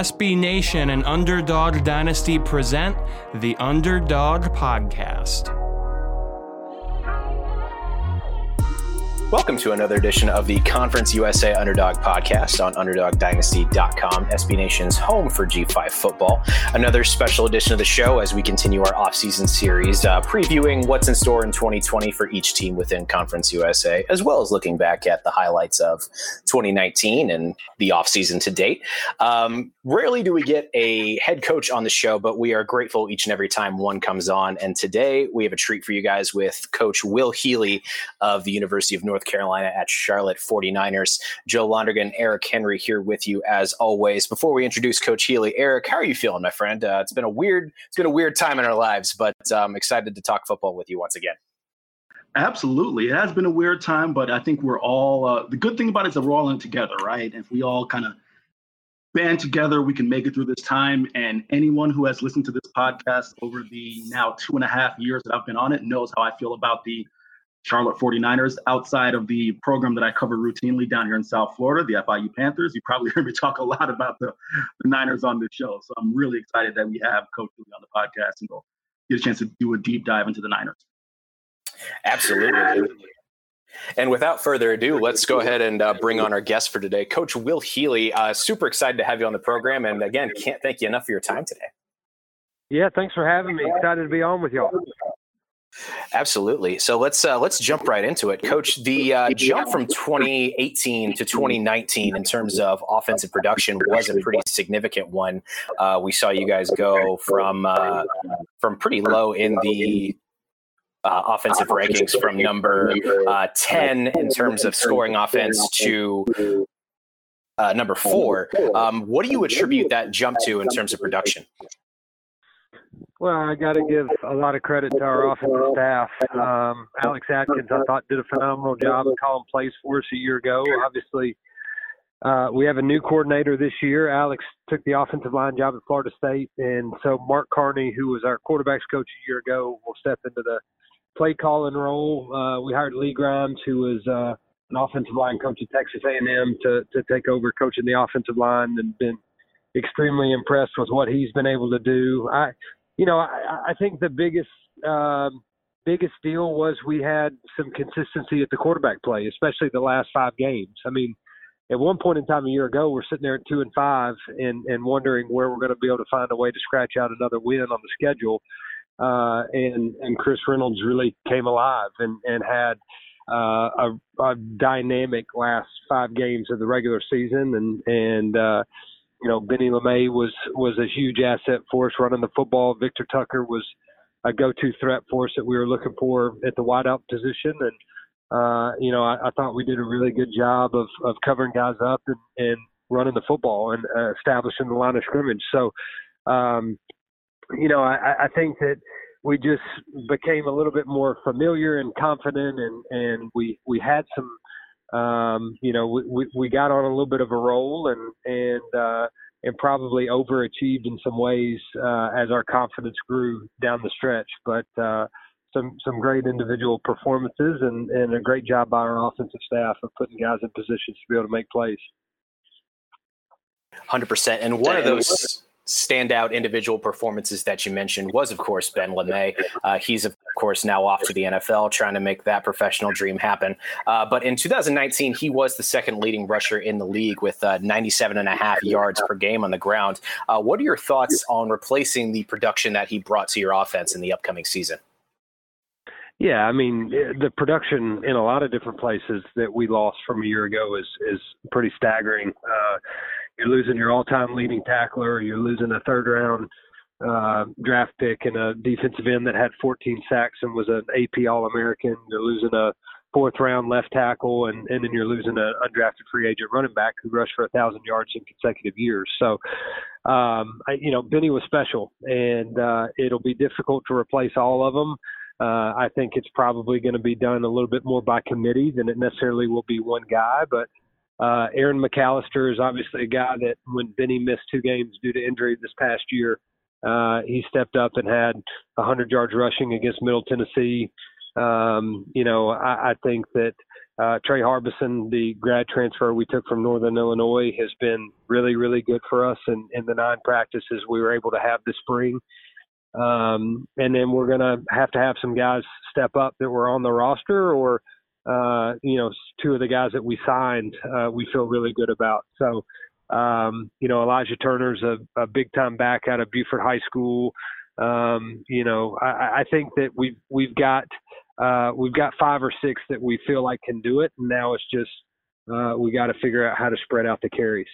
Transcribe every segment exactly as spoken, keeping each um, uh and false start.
S B Nation and Underdog Dynasty present the Underdog Podcast. Welcome to another edition of the Conference U S A Underdog Podcast on underdog dynasty dot com, S B Nation's home for G five football. Another special edition of the show as we continue our offseason series, uh, previewing what's in store in twenty twenty for each team within Conference U S A, as well as looking back at the highlights of twenty nineteen and the offseason to date. Um, rarely do we get a head coach on the show, but we are grateful each and every time one comes on. And today we have a treat for you guys with Coach Will Healy of the University of North Carolina at Charlotte forty-niners. Joe Londergan, Eric Henry here with you as always. Before we introduce Coach Healy, Eric, how are you feeling, my friend? Uh, it's been a weird, it's been a weird time in our lives, but I'm um, excited to talk football with you once again. Absolutely. It has been a weird time, but I think we're all, uh, the good thing about it is that we're all in together, right? If we all kind of band together, we can make it through this time. And anyone who has listened to this podcast over the now two and a half years that I've been on it knows how I feel about the Charlotte forty-niners. Outside of the program that I cover routinely down here in South Florida, the F I U Panthers. You probably heard me talk a lot about the, the Niners on this show. So I'm really excited that we have Coach Healy on the podcast and we'll get a chance to do a deep dive into the Niners. Absolutely. And without further ado, let's go ahead and uh, bring on our guest for today, Coach Will Healy. Uh, super excited to have you on the program. And again, can't thank you enough for your time today. Yeah, thanks for having me. Excited to be on with y'all. Absolutely. So let's uh, let's jump right into it, Coach. The uh, jump from twenty eighteen to twenty nineteen in terms of offensive production was a pretty significant one. Uh, we saw you guys go from uh, from pretty low in the uh, offensive rankings, from number uh, ten in terms of scoring offense to uh, number four. Um, what do you attribute that jump to in terms of production? Well, I got to give a lot of credit to our offensive staff. Um, Alex Atkins, I thought, did a phenomenal job of calling plays for us a year ago. Obviously, uh, we have a new coordinator this year. Alex took the offensive line job at Florida State, and so Mark Carney, who was our quarterbacks coach a year ago, will step into the play calling role. Uh, we hired Lee Grimes, who was uh, an offensive line coach at Texas A and M, to to take over coaching the offensive line, and been extremely impressed with what he's been able to do. I You know, I, I think the biggest um, biggest deal was we had some consistency at the quarterback play, especially the last five games. I mean, at one point in time a year ago, we're sitting there at two and five and, and wondering where we're going to be able to find a way to scratch out another win on the schedule. Uh, and, and Chris Reynolds really came alive and, and had uh, a, a dynamic last five games of the regular season. And, and uh, You know, Benny LeMay was was a huge asset for us running the football. Victor Tucker was a go-to threat for us that we were looking for at the wideout position. And, uh, you know, I, I thought we did a really good job of, of covering guys up and, and running the football and uh, establishing the line of scrimmage. So, um, you know, I, I think that we just became a little bit more familiar and confident, and, and we, we had some – Um, you know, we, we, we got on a little bit of a roll and, and, uh, and probably overachieved in some ways, uh, as our confidence grew down the stretch, but, uh, some, some great individual performances and, and a great job by our offensive staff of putting guys in positions to be able to make plays. one hundred percent. And one of those standout individual performances that you mentioned was, of course, Ben LeMay. Uh, he's, of course, now off to the N F L, trying to make that professional dream happen. Uh, but in two thousand nineteen, he was the second leading rusher in the league with uh, ninety-seven and a half yards per game on the ground. Uh, what are your thoughts on replacing the production that he brought to your offense in the upcoming season? Yeah, I mean, the production in a lot of different places that we lost from a year ago is is pretty staggering. Uh, you're losing your all-time leading tackler. You're losing a third-round uh, draft pick and a defensive end that had fourteen sacks and was an A P All-American. You're losing a fourth-round left tackle, and, and then you're losing an undrafted free agent running back who rushed for one thousand yards in consecutive years. So, um, I, you know, Benny was special, and uh, it'll be difficult to replace all of them. Uh, I think it's probably going to be done a little bit more by committee than it necessarily will be one guy. But uh, Aaron McAllister is obviously a guy that when Benny missed two games due to injury this past year, uh, he stepped up and had one hundred yards rushing against Middle Tennessee. Um, you know, I, I think that Uh, Trey Harbison, the grad transfer we took from Northern Illinois, has been really, really good for us in, in the nine practices we were able to have this spring. Um, and then we're going to have to have some guys step up that were on the roster, or, uh, you know, two of the guys that we signed, uh, we feel really good about. So, um, you know, Elijah Turner's a, a big-time back out of Buford High School. Um, you know, I, I think that we've, we've got – Uh, we've got five or six that we feel like can do it. And now it's just, uh, we got to figure out how to spread out the carries.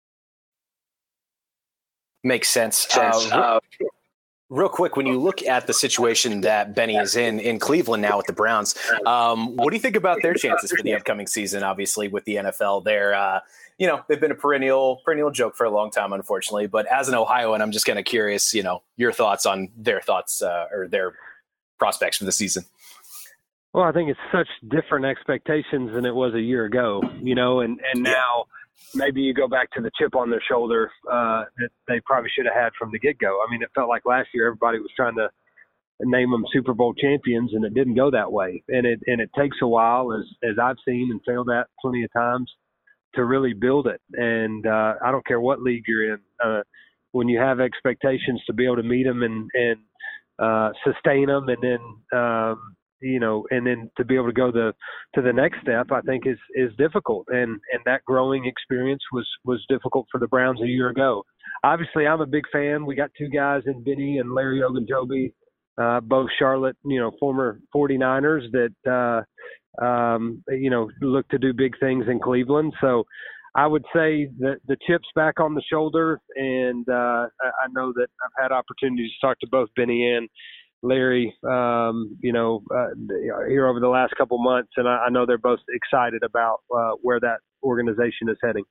Makes sense. Uh, uh, real quick, when you look at the situation that Benny is in, in Cleveland now with the Browns, um, what do you think about their chances for the upcoming season? Obviously with the N F L, they're, uh, you know, they've been a perennial, perennial joke for a long time, unfortunately, but as an Ohioan, I'm just kind of curious, you know, your thoughts on their thoughts uh, or their prospects for the season. Well, I think it's such different expectations than it was a year ago, you know, and, and now maybe you go back to the chip on their shoulder uh, that they probably should have had from the get-go. I mean, it felt like last year everybody was trying to name them Super Bowl champions, and it didn't go that way. And it and it takes a while, as as I've seen and failed at plenty of times, to really build it. And uh, I don't care what league you're in. Uh, when you have expectations, to be able to meet them and, and uh, sustain them, and then um, – you know, and then to be able to go the to the next step, I think is is difficult, and and that growing experience was was difficult for the Browns a year ago. Obviously, I'm a big fan. We got two guys in Benny and Larry Ogunjobi, uh, both Charlotte, you know, former forty-niners that uh, um, you know look to do big things in Cleveland. So I would say that the chip's back on the shoulder, and uh, I know that I've had opportunities to talk to both Benny and Larry, um, you know, uh, here over the last couple months, and I, I know they're both excited about uh, where that organization is heading.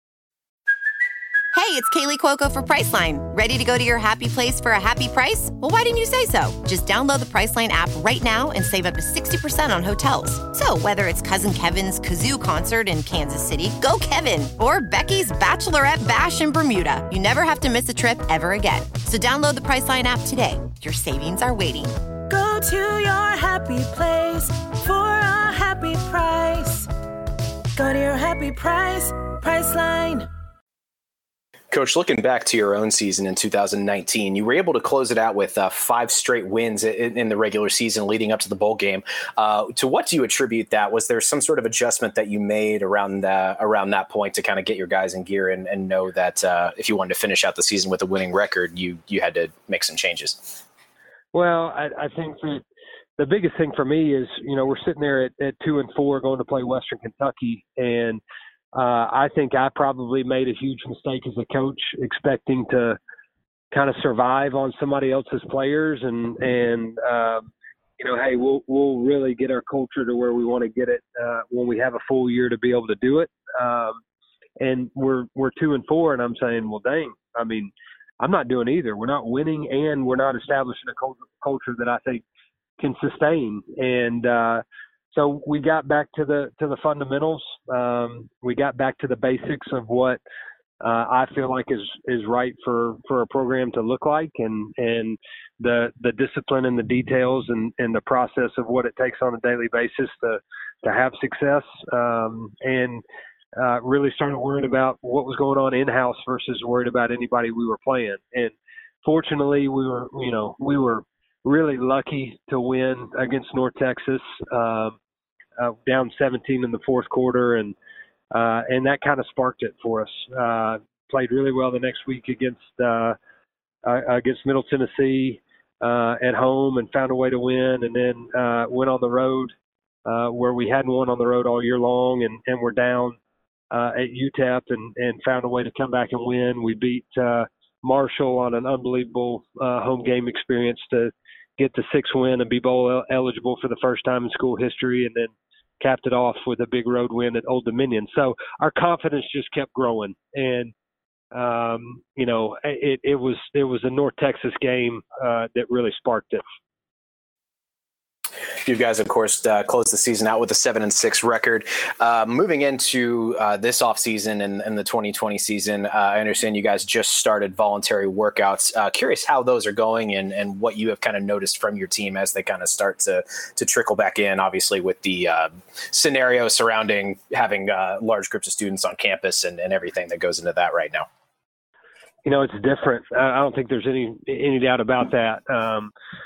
Hey, it's Kaylee Cuoco for Priceline. Ready to go to your happy place for a happy price? Well, why didn't you say so? Just download the Priceline app right now and save up to sixty percent on hotels. So whether it's Cousin Kevin's Kazoo Concert in Kansas City, go Kevin, or Becky's Bachelorette Bash in Bermuda, you never have to miss a trip ever again. So download the Priceline app today. Your savings are waiting. Go to your happy place for a happy price. Go to your happy price, Priceline. Coach, looking back to your own season in two thousand nineteen, you were able to close it out with uh, five straight wins in, in the regular season leading up to the bowl game. Uh, to what do you attribute that? Was there some sort of adjustment that you made around the, around that point to kind of get your guys in gear and, and know that uh, if you wanted to finish out the season with a winning record, you you had to make some changes? Well, I, I think that the biggest thing for me is, you know, we're sitting there at, at two and four going to play Western Kentucky, and Uh, I think I probably made a huge mistake as a coach, expecting to kind of survive on somebody else's players, and and um, you know, hey, we'll we'll really get our culture to where we want to get it uh, when we have a full year to be able to do it. Um, and we're we're two and four, and I'm saying, well, dang, I mean, I'm not doing either. We're not winning, and we're not establishing a culture that I think can sustain. And uh, So we got back to the to the fundamentals. Um, we got back to the basics of what uh, I feel like is is right for, for a program to look like, and and the the discipline and the details and, and the process of what it takes on a daily basis to to have success. Um, and uh, really started worrying about what was going on in house versus worried about anybody we were playing. And fortunately, we were you know we were really lucky to win against North Texas. Um, Uh, down seventeen in the fourth quarter, and uh, and that kind of sparked it for us. Uh, played really well the next week against uh, uh, against Middle Tennessee uh, at home, and found a way to win. And then uh, went on the road uh, where we hadn't won on the road all year long, and, and we're down uh, at U T E P, and, and found a way to come back and win. We beat uh, Marshall on an unbelievable uh, home game experience to get the sixth win and be bowl eligible for the first time in school history, and then capped it off with a big road win at Old Dominion. So our confidence just kept growing, and um, you know, it, it was it was a North Texas game uh, that really sparked it. You guys, of course, uh, closed the season out with a seven and six record. Uh, moving into uh, this offseason and, and the twenty twenty season, uh, I understand you guys just started voluntary workouts. Uh, curious how those are going and, and what you have kind of noticed from your team as they kind of start to to trickle back in, obviously with the uh, scenario surrounding having uh, large groups of students on campus and, and everything that goes into that right now. You know, it's different. I don't think there's any any doubt about that. Um,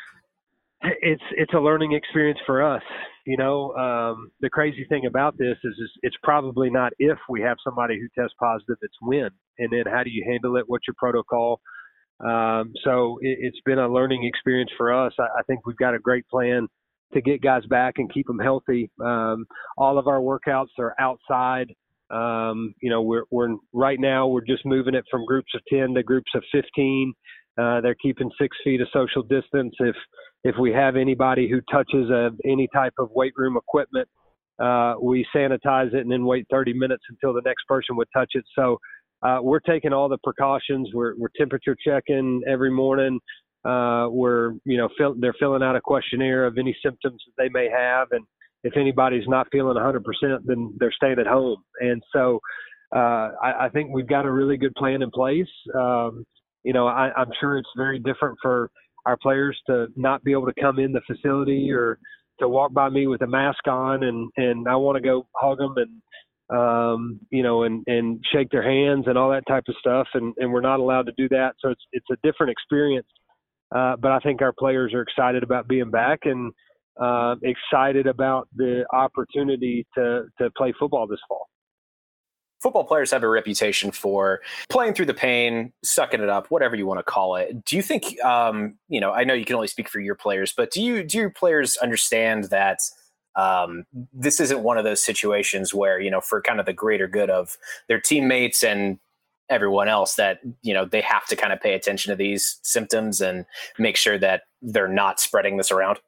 it's it's a learning experience for us. You know, um, the crazy thing about this is, is it's probably not if we have somebody who tests positive, it's when. And then how do you handle it? What's your protocol? Um, so it, it's been a learning experience for us. I, I think we've got a great plan to get guys back and keep them healthy. Um, all of our workouts are outside. Um, you know, we're, we're right now, we're just moving it from groups of ten to groups of fifteen. Uh, they're keeping six feet of social distance. If, if we have anybody who touches a, any type of weight room equipment, uh, we sanitize it and then wait thirty minutes until the next person would touch it. So, uh, we're taking all the precautions. We're, we're temperature checking every morning. Uh, we're, you know, fill, they're filling out a questionnaire of any symptoms that they may have. And if anybody's not feeling one hundred percent, then they're staying at home. And so uh, I, I think we've got a really good plan in place. Um, you know, I, I'm sure it's very different for our players to not be able to come in the facility or to walk by me with a mask on and, and I want to go hug them and, um, you know, and, and shake their hands and all that type of stuff. And, and we're not allowed to do that. So it's, it's a different experience. Uh, but I think our players are excited about being back and, Uh, excited about the opportunity to to play football this fall. Football players have a reputation for playing through the pain, sucking it up, whatever you want to call it. Do you think, um, you know, I know you can only speak for your players, but do you do your players understand that um, this isn't one of those situations where, you know, for kind of the greater good of their teammates and everyone else that, you know, they have to kind of pay attention to these symptoms and make sure that they're not spreading this around?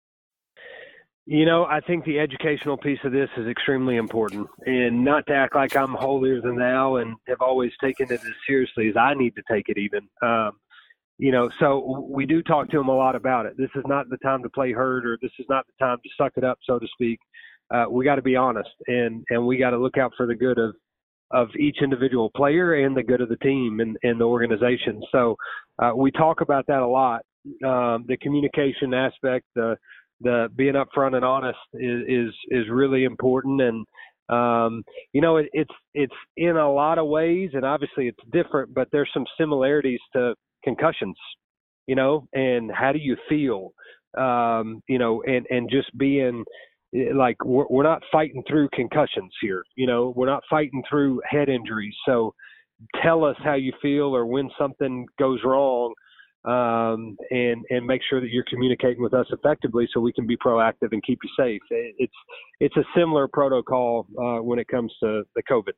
You know, I think the educational piece of this is extremely important, and not to act like I'm holier than thou and have always taken it as seriously as I need to take it even. Um, you know, so we do talk to them a lot about it. This is not the time to play hurt, or this is not the time to suck it up, so to speak. Uh, we got to be honest, and, and we got to look out for the good of, of each individual player and the good of the team and, and the organization. So uh, we talk about that a lot. Um, the communication aspect, the the being upfront and honest is, is, is really important. And, um, you know, it, it's, it's in a lot of ways, and obviously it's different, but there's some similarities to concussions, you know, and how do you feel, um, you know, and, and just being like, we're, we're not fighting through concussions here, you know, we're not fighting through head injuries. So tell us how you feel or when something goes wrong. Um, and, and make sure that you're communicating with us effectively so we can be proactive and keep you safe. It's, it's a similar protocol, uh, when it comes to the COVID.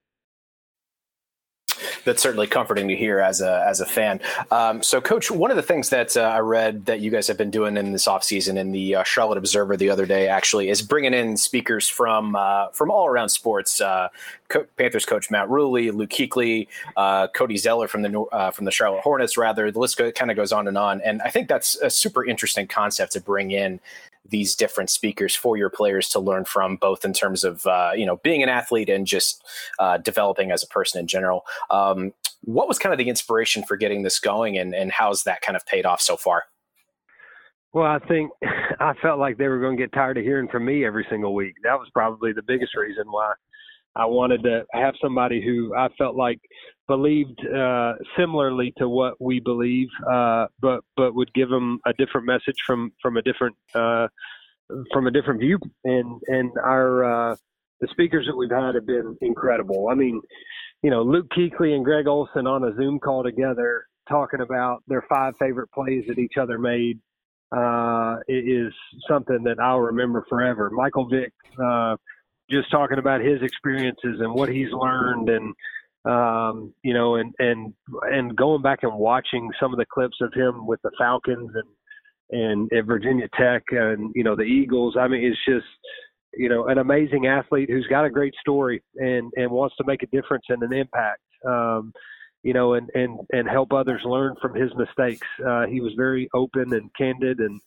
That's certainly comforting to hear as a as a fan. Um, so, Coach, one of the things that uh, I read that you guys have been doing in this offseason in the uh, Charlotte Observer the other day, actually, is bringing in speakers from uh, from all around sports. Uh, Co- Panthers coach Matt Ruley, Luke Kuechly, uh, Cody Zeller from the uh, from the Charlotte Hornets. Rather, the list go, kind of goes on and on. And I think that's a super interesting concept to bring in these different speakers for your players to learn from, both in terms of, uh, you know, being an athlete and just uh, developing as a person in general. Um, what was kind of the inspiration for getting this going, and, and how's that kind of paid off so far? Well, I think I felt like they were going to get tired of hearing from me every single week. That was probably the biggest reason why I wanted to have somebody who I felt like believed uh, similarly to what we believe, uh, but but would give them a different message from from a different uh, from a different view. And and our uh, the speakers that we've had have been incredible. I mean, you know, Luke Kuechly and Greg Olsen on a Zoom call together talking about their five favorite plays that each other made uh, is something that I'll remember forever. Michael Vick. Uh, just talking about his experiences and what he's learned, and, um, you know, and, and, and going back and watching some of the clips of him with the Falcons and, and at Virginia Tech and, you know, the Eagles. I mean, it's just, you know, an amazing athlete who's got a great story and, and wants to make a difference and an impact, um, you know, and, and, and help others learn from his mistakes. Uh, he was very open and candid, and,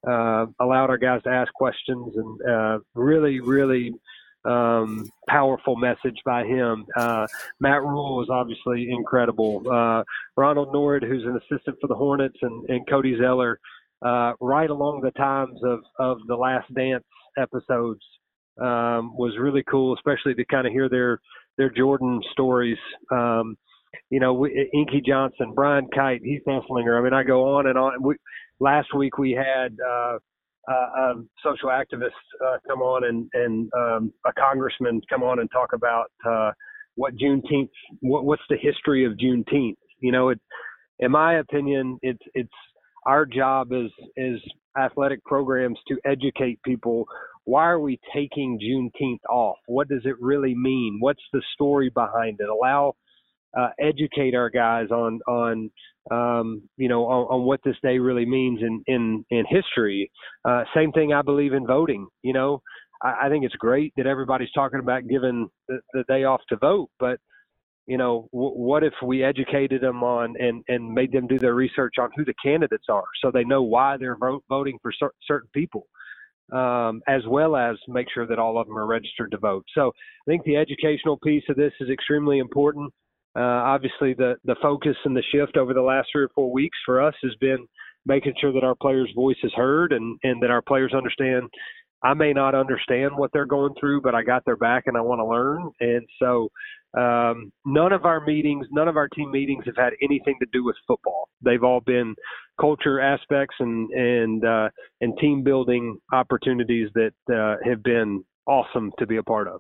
uh, allowed our guys to ask questions, and uh, really, really um, powerful message by him. Uh, Matt Rule was obviously incredible. Uh, Ronald Nord, who's an assistant for the Hornets, and, and Cody Zeller, uh, right along the times of, of the Last Dance episodes, um, was really cool, especially to kind of hear their, their Jordan stories. Um, you know, we, Inky Johnson, Brian Kite, Heath Esslinger. I mean, I go on and on. We, last week we had uh, uh, a social activist uh, come on and, and um, a congressman come on and talk about uh, what Juneteenth, what, what's the history of Juneteenth. You know, it, in my opinion, it's it's our job as as athletic programs to educate people. Why are we taking Juneteenth off? What does it really mean? What's the story behind it? Allow, uh, educate our guys on, on um, you know, on, on what this day really means in, in, in history. Uh, same thing, I believe, in voting. You know, I, I think it's great that everybody's talking about giving the, the day off to vote, but, you know, w- what if we educated them on and, and made them do their research on who the candidates are so they know why they're vote, voting for cer- certain people? Um, as well as make sure that all of them are registered to vote. So I think the educational piece of this is extremely important. Uh, obviously, the, the focus and the shift over the last three or four weeks for us has been making sure that our players' voice is heard and, and that our players understand. I may not understand what they're going through, but I got their back and I want to learn. And so um, none of our meetings, none of our team meetings have had anything to do with football. They've all been culture aspects and and uh, and team building opportunities that uh, have been awesome to be a part of.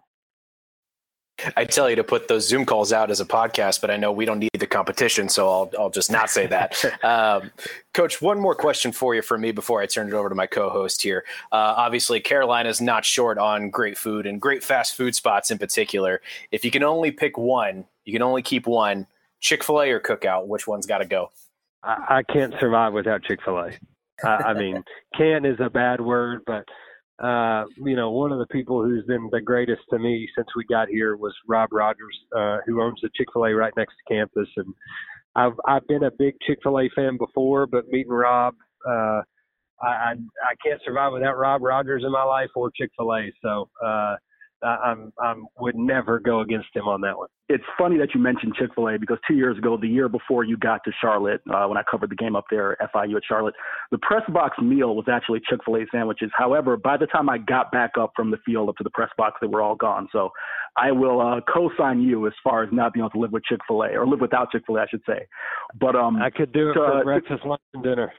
I tell you to put those Zoom calls out as a podcast, but I know we don't need the competition, so I'll I'll just not say that. um, Coach, one more question for you from me before I turn it over to my co-host here. Uh, obviously, Carolina's not short on great food and great fast food spots in particular. If you can only pick one, you can only keep one, Chick-fil-A or Cookout, which one's got to go? I, I can't survive without Chick-fil-A. I, I mean, can is a bad word, but Uh, you know, one of the people who's been the greatest to me since we got here was Rob Rogers, uh, who owns the Chick-fil-A right next to campus. And I've I've been a big Chick-fil-A fan before, but meeting Rob, uh, I, I I can't survive without Rob Rogers in my life or Chick-fil-A. So uh, I'm I'm would never go against him on that one. It's funny that you mentioned Chick-fil-A because two years ago, the year before you got to Charlotte, uh, when I covered the game up there, F I U at Charlotte, the press box meal was actually Chick-fil-A sandwiches. However, by the time I got back up from the field up to the press box, they were all gone. So I will uh, co-sign you as far as not being able to live with Chick-fil-A or live without Chick-fil-A, I should say. But um, I could do it to, for uh, breakfast, lunch, and dinner.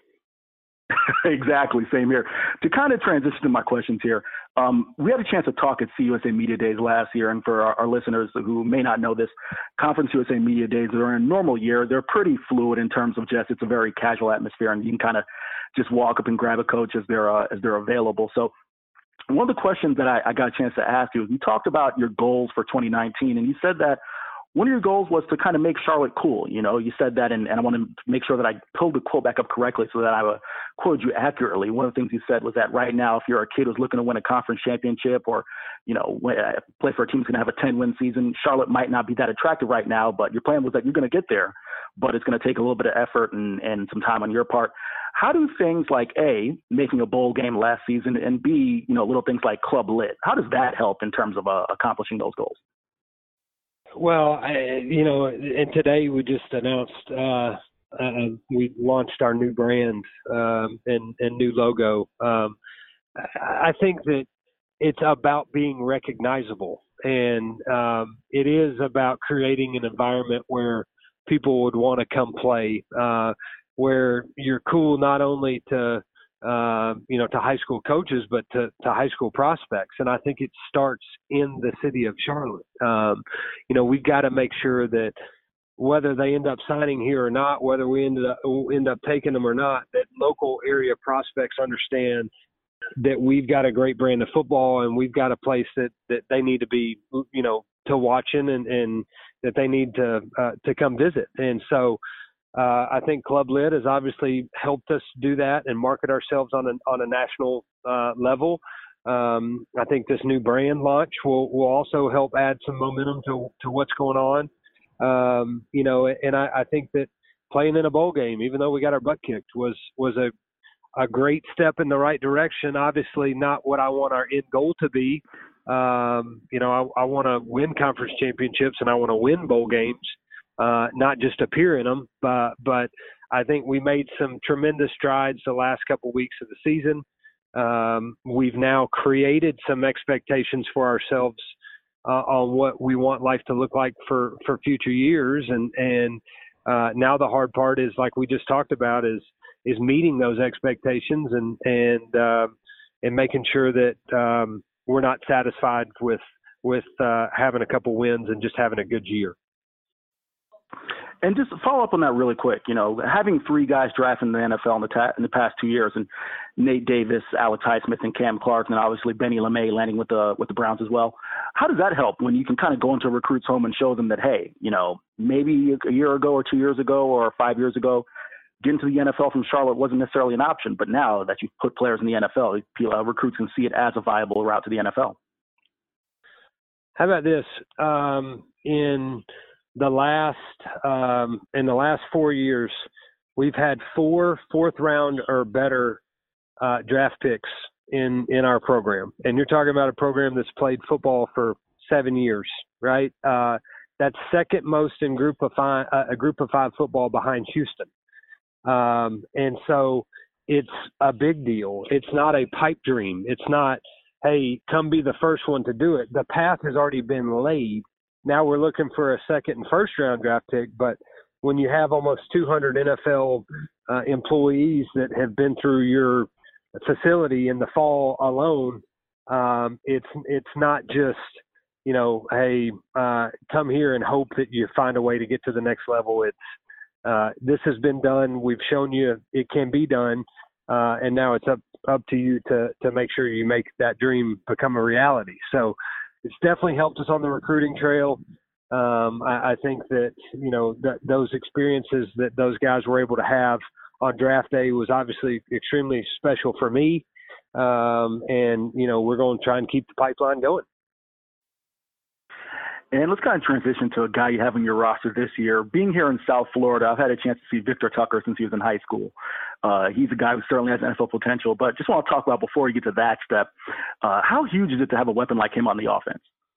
Exactly, same here. To kind of transition to my questions here, um, we had a chance to talk at C U S A Media Days last year, and for our, our listeners who may not know this, Conference U S A Media Days are in a normal year. They're pretty fluid in terms of just it's a very casual atmosphere, and you can kind of just walk up and grab a coach as they're uh, as they're available. So one of the questions that I, I got a chance to ask you, you talked about your goals for twenty nineteen, and you said that one of your goals was to kind of make Charlotte cool. You know, you said that, and, and I want to make sure that I pulled the quote back up correctly so that I uh, quoted you accurately. One of the things you said was that right now, if you're a kid who's looking to win a conference championship or, you know, play for a team that's going to have a ten-win season, Charlotte might not be that attractive right now, but your plan was that you're going to get there, but it's going to take a little bit of effort and, and some time on your part. How do things like, A, making a bowl game last season, and B, you know, little things like Club Lit, how does that help in terms of uh, accomplishing those goals? Well, I, you know, and today we just announced uh, uh, we launched our new brand um, and, and new logo. Um, I think that it's about being recognizable, and um, it is about creating an environment where people would want to come play, uh, where you're cool not only to Uh, you know, to high school coaches, but to, to high school prospects. And I think it starts in the city of Charlotte. Um, you know, we've got to make sure that whether they end up signing here or not, whether we end up, end up taking them or not, that local area prospects understand that we've got a great brand of football and we've got a place that, that they need to be, you know, to watching and, and that they need to, uh, to come visit. And so, Uh, I think Club Lit has obviously helped us do that and market ourselves on a, on a national uh, level. Um, I think this new brand launch will, will also help add some momentum to, to what's going on. Um, you know, and I, I think that playing in a bowl game, even though we got our butt kicked, was was a, a great step in the right direction. Obviously not what I want our end goal to be. Um, you know, I, I want to win conference championships and I want to win bowl games, uh, not just appear in them. But, but I think we made some tremendous strides the last couple of weeks of the season. Um, we've now created some expectations for ourselves uh, on what we want life to look like for, for future years. And, and uh, now the hard part is, like we just talked about, is is meeting those expectations and and uh, and making sure that um, we're not satisfied with with uh, having a couple wins and just having a good year. And just to follow up on that really quick, you know, having three guys drafted in the N F L in the, ta- in the past two years, and Nate Davis, Alex Highsmith, and Cam Clark, and obviously Benny LeMay landing with the with the Browns as well. How does that help when you can kind of go into a recruit's home and show them that, hey, you know, maybe a year ago or two years ago or five years ago, getting to the N F L from Charlotte wasn't necessarily an option, but now that you've put players in the N F L, uh, recruits can see it as a viable route to the N F L. How about this? Um, in the last um, in the last four years, we've had four fourth round or better uh, draft picks in in our program, and you're talking about a program that's played football for seven years, right? Uh, that's second most in group of five, uh, a group of five football behind Houston. Um, and so it's a big deal. It's not a pipe dream. It's not, hey, come be the first one to do it. The path has already been laid. Now we're looking for a second and first round draft pick. But when you have almost two hundred N F L uh, employees that have been through your facility in the fall alone, um, it's, it's not just, you know, hey, uh, come here and hope that you find a way to get to the next level. It's, Uh, this has been done. We've shown you it can be done, uh, and now it's up up to you to to make sure you make that dream become a reality. So it's definitely helped us on the recruiting trail. Um, I, I think that you know that those experiences that those guys were able to have on draft day was obviously extremely special for me. Um, and you know we're going to try and keep the pipeline going. And let's kind of transition to a guy you have on your roster this year. Being here in South Florida, I've had a chance to see Victor Tucker since he was in high school. Uh, he's a guy who certainly has N F L potential, but just want to talk about before you get to that step, uh, how huge is it to have a weapon like him on the offense?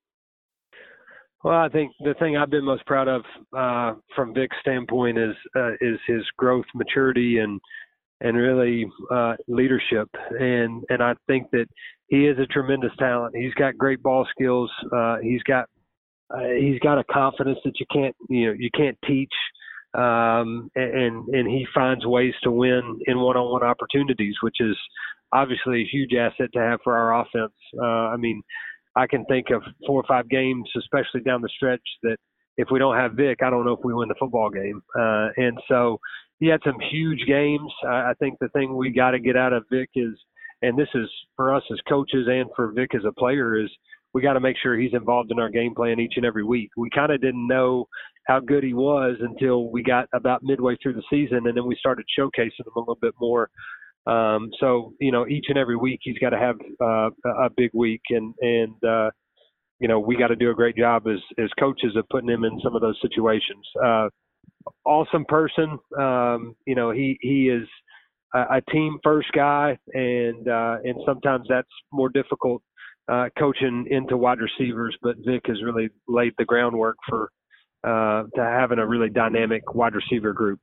Well, I think the thing I've been most proud of uh, from Vic's standpoint is uh, is his growth, maturity, and and really uh, leadership. And and I think that he is a tremendous talent. He's got great ball skills. Uh, he's got Uh, he's got a confidence that you can't, you know, you can't teach, um, and and he finds ways to win in one-on-one opportunities, which is obviously a huge asset to have for our offense. Uh, I mean, I can think of four or five games, especially down the stretch, that if we don't have Vic, I don't know if we win the football game. Uh, and so he had some huge games. I, I think the thing we got to get out of Vic is, and this is for us as coaches and for Vic as a player, is we got to make sure he's involved in our game plan each and every week. We kind of didn't know how good he was until we got about midway through the season, and then we started showcasing him a little bit more. Um, so, you know, each and every week he's got to have uh, a big week, and, and uh, you know, we got to do a great job as, as coaches of putting him in some of those situations. Uh, awesome person. Um, you know, he, he is a, a team first guy, and, uh, and sometimes that's more difficult Uh, coaching into wide receivers, but Vic has really laid the groundwork for uh, to having a really dynamic wide receiver group.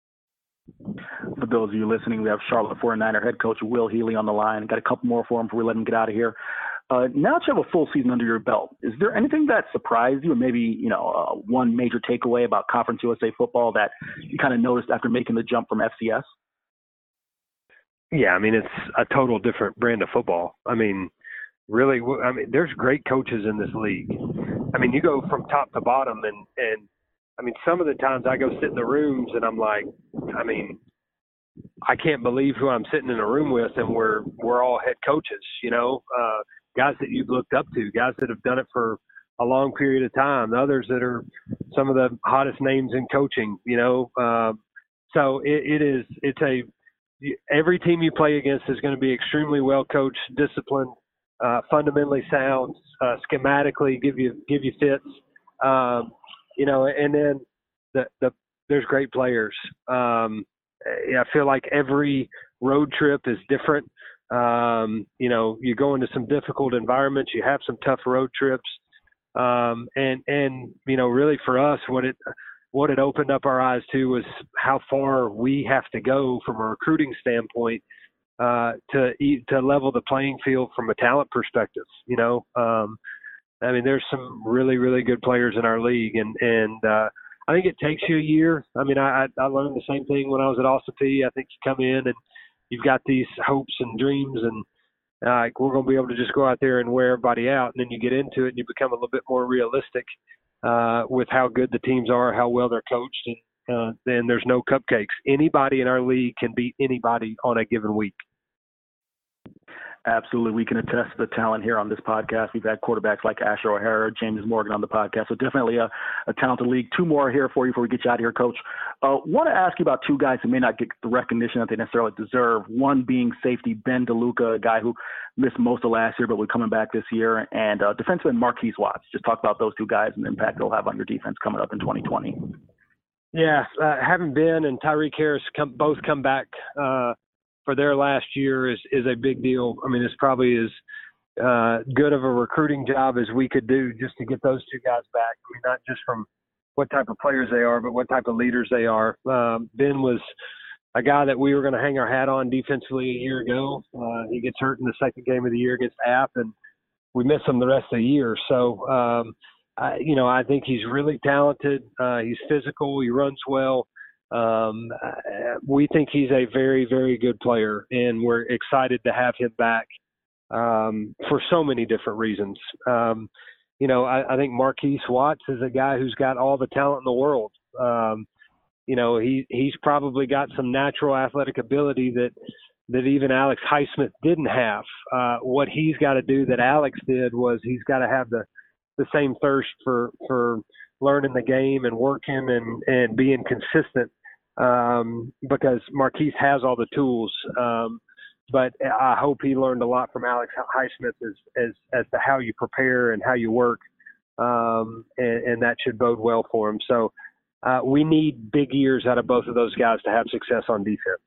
For those of you listening, we have Charlotte forty-niner head coach Will Healy on the line. Got a couple more for him before we let him get out of here. Uh, now that you have a full season under your belt, is there anything that surprised you, or maybe you know uh, one major takeaway about Conference U S A football that you kind of noticed after making the jump from F C S? Yeah, I mean it's a total different brand of football. I mean. Really, I mean, there's great coaches in this league. I mean, you go from top to bottom, and, and I mean, some of the times I go sit in the rooms, and I'm like, I mean, I can't believe who I'm sitting in a room with, and we're we're all head coaches, you know, uh, guys that you've looked up to, guys that have done it for a long period of time, others that are some of the hottest names in coaching, you know. Uh, so it, it is, it's a, every team you play against is going to be extremely well coached, disciplined, Uh, fundamentally sound, uh, schematically give you give you fits, um, you know, and then the, the there's great players. Um, I feel like every road trip is different. Um, you know, you go into some difficult environments, you have some tough road trips. Um, and, and, you know, really for us, what it, what it opened up our eyes to was how far we have to go from a recruiting standpoint, uh, to, to level the playing field from a talent perspective. You know, um, I mean, there's some really, really good players in our league, and, and, uh, I think it takes you a year. I mean, I, I learned the same thing when I was at Austin Peay. I think you come in and you've got these hopes and dreams, and uh, we're going to be able to just go out there and wear everybody out. And then you get into it and you become a little bit more realistic uh, with how good the teams are, how well they're coached. And uh, then there's no cupcakes. Anybody in our league can beat anybody on a given week. Absolutely. We can attest to the talent here on this podcast. We've had quarterbacks like Asher O'Hara, James Morgan on the podcast. So definitely a, a talented league. Two more here for you before we get you out of here, Coach. Uh, want to ask you about two guys who may not get the recognition that they necessarily deserve. One being safety Ben DeLuca, a guy who missed most of last year but will be coming back this year, and uh, defenseman Marquise Watts. Just talk about those two guys and the impact they'll have on your defense coming up in twenty twenty. Yeah, uh, having Ben and Tyreek Harris come, both come back uh, for their last year is, is a big deal. I mean, it's probably as uh, good of a recruiting job as we could do just to get those two guys back. I mean, not just from what type of players they are, but what type of leaders they are. Um, Ben was a guy that we were going to hang our hat on defensively a year ago. Uh, he gets hurt in the second game of the year against App, and we miss him the rest of the year. So, um, I, you know, I think he's really talented. Uh, he's physical. He runs well. Um, we think he's a very, very good player, and we're excited to have him back um, for so many different reasons. Um, you know, I, I think Marquise Watts is a guy who's got all the talent in the world. Um, you know, he he's probably got some natural athletic ability that that even Alex Highsmith didn't have. Uh, what he's got to do that Alex did was he's got to have the the same thirst for for learning the game and working and, and being consistent, um, because Marquise has all the tools. Um, but I hope he learned a lot from Alex Highsmith as, as, as to how you prepare and how you work. Um, and, and that should bode well for him. So uh, we need big years out of both of those guys to have success on defense.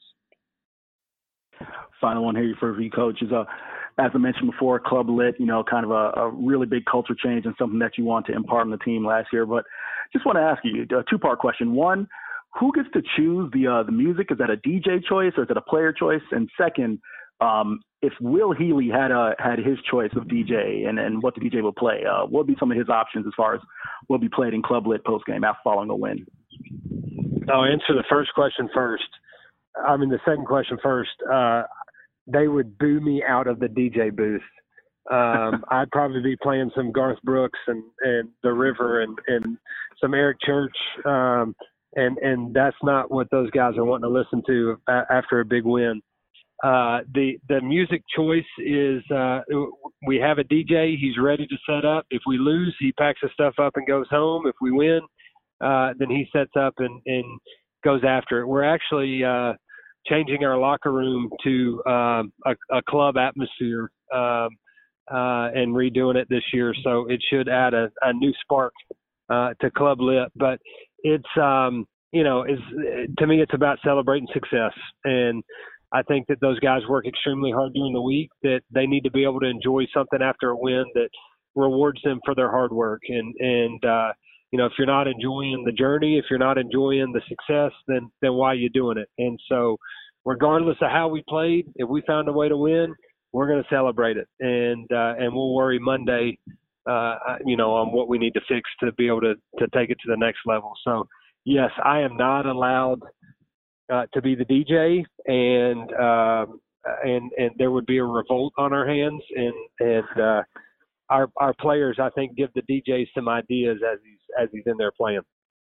Final one here for you, Coach, is, uh, as I mentioned before, Club Lit, you know, kind of a, a really big culture change and something that you want to impart on the team last year. But just want to ask you a two-part question. One, who gets to choose the uh, the music? Is that a D J choice or is it a player choice? And second, um, if Will Healy had uh, had his choice of D J and, and what the D J will play, uh, what would be some of his options as far as what will be played in Club Lit postgame after following a win? I'll answer the first question first. I mean, the second question first. Uh, they would boo me out of the D J booth. Um, I'd probably be playing some Garth Brooks and, and The River and, and some Eric Church. Um, and, and that's not what those guys are wanting to listen to a- after a big win. Uh, the, the music choice is, uh, we have a D J. He's ready to set up. If we lose, he packs his stuff up and goes home. If we win, uh, then he sets up and, and goes after it. We're actually, uh, changing our locker room to um, a, a club atmosphere um, uh, and redoing it this year. So it should add a, a new spark uh, to Club Lit. But it's, um, you know, it's, to me, it's about celebrating success. And I think that those guys work extremely hard during the week, that they need to be able to enjoy something after a win that rewards them for their hard work. And, and uh, you know, if you're not enjoying the journey, if you're not enjoying the success, then then why are you doing it? And so regardless of how we played, if we found a way to win, we're going to celebrate it. And uh, and we'll worry Monday, uh, you know, on what we need to fix to be able to, to take it to the next level. So, yes, I am not allowed uh, to be the D J, and uh, and and there would be a revolt on our hands. And, and uh, our our players, I think, give the D J some ideas as he's as he's in there playing.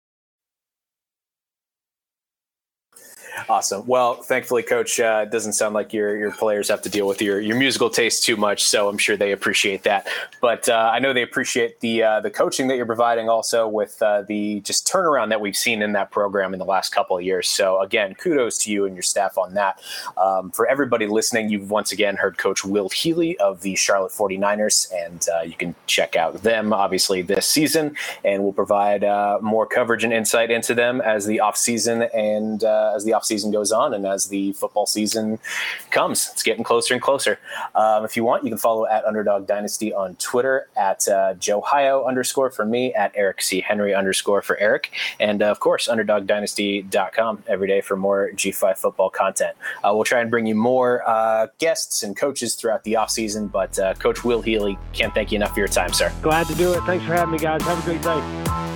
Awesome. Well, thankfully, Coach, uh, it doesn't sound like your your players have to deal with your, your musical taste too much, so I'm sure they appreciate that. But uh, I know they appreciate the uh, the coaching that you're providing also with uh, the just turnaround that we've seen in that program in the last couple of years. So, again, kudos to you and your staff on that. Um, for everybody listening, you've once again heard Coach Will Healy of the Charlotte forty-niners, and uh, you can check out them, obviously, this season, and we'll provide uh, more coverage and insight into them as the offseason and uh, as the offseason offseason goes on and as the football season comes. It's getting closer and closer. Um, if you want, you can follow at Underdog Dynasty on Twitter, at uh, Joe Hio underscore for me, at Eric C. Henry underscore for Eric, and uh, of course, underdog dynasty dot com every day for more G five football content. Uh, we'll try and bring you more uh, guests and coaches throughout the offseason, but uh, Coach Will Healy, can't thank you enough for your time, sir. Glad to do it. Thanks for having me, guys. Have a great day.